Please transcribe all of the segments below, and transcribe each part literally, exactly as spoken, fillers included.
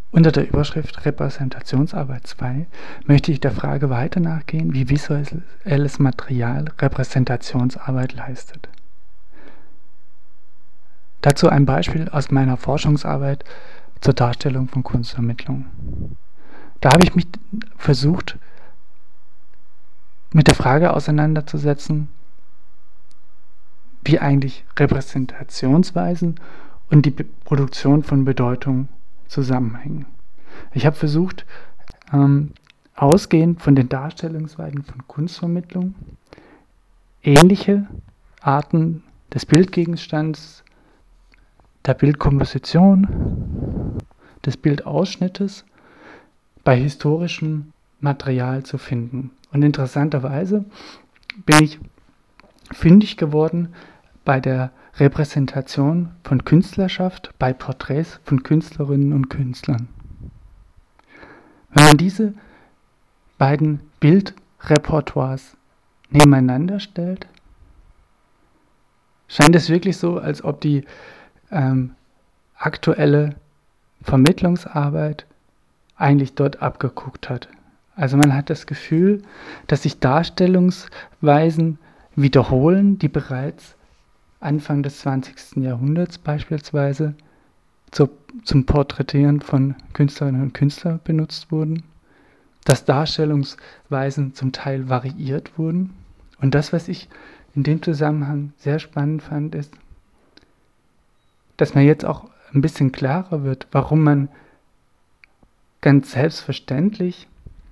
Unter der Überschrift Repräsentationsarbeit zwei möchte ich der Frage weiter nachgehen, wie visuelles Material Repräsentationsarbeit leistet. Dazu ein Beispiel aus meiner Forschungsarbeit zur Darstellung von Kunstvermittlung. Da habe ich mich versucht, mit der Frage auseinanderzusetzen, wie eigentlich Repräsentationsweisen und die Produktion von Bedeutung zusammenhängen. Ich habe versucht, ähm, ausgehend von den Darstellungsweisen von Kunstvermittlung, ähnliche Arten des Bildgegenstands, der Bildkomposition, des Bildausschnittes bei historischem Material zu finden. Und interessanterweise bin ich fündig geworden bei der Repräsentation von Künstlerschaft, bei Porträts von Künstlerinnen und Künstlern. Wenn man diese beiden Bildrepertoires nebeneinander stellt, scheint es wirklich so, als ob die ähm, aktuelle Vermittlungsarbeit eigentlich dort abgeguckt hat. Also man hat das Gefühl, dass sich Darstellungsweisen wiederholen, die bereits Anfang des zwanzigsten Jahrhunderts beispielsweise zur, zum Porträtieren von Künstlerinnen und Künstlern benutzt wurden, dass Darstellungsweisen zum Teil variiert wurden. Und das, was ich in dem Zusammenhang sehr spannend fand, ist, dass mir jetzt auch ein bisschen klarer wird, warum man ganz selbstverständlich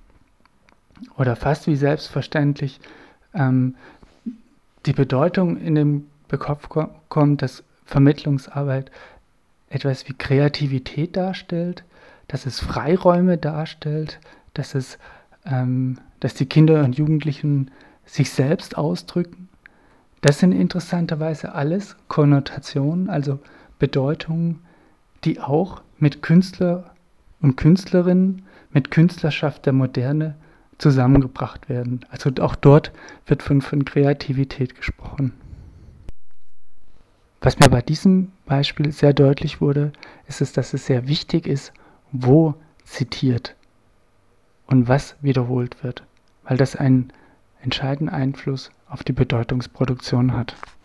oder fast wie selbstverständlich ähm, die Bedeutung in den Kopf kommt, dass Vermittlungsarbeit etwas wie Kreativität darstellt, dass es Freiräume darstellt, dass, es, ähm, dass die Kinder und Jugendlichen sich selbst ausdrücken. Das sind interessanterweise alles Konnotationen, also Bedeutungen, die auch mit Künstler und Künstlerinnen, mit Künstlerschaft der Moderne zusammengebracht werden. Also auch dort wird von, von Kreativität gesprochen. Was mir bei diesem Beispiel sehr deutlich wurde, ist es, dass es sehr wichtig ist, wo zitiert und was wiederholt wird, weil das einen entscheidenden Einfluss auf die Bedeutungsproduktion hat.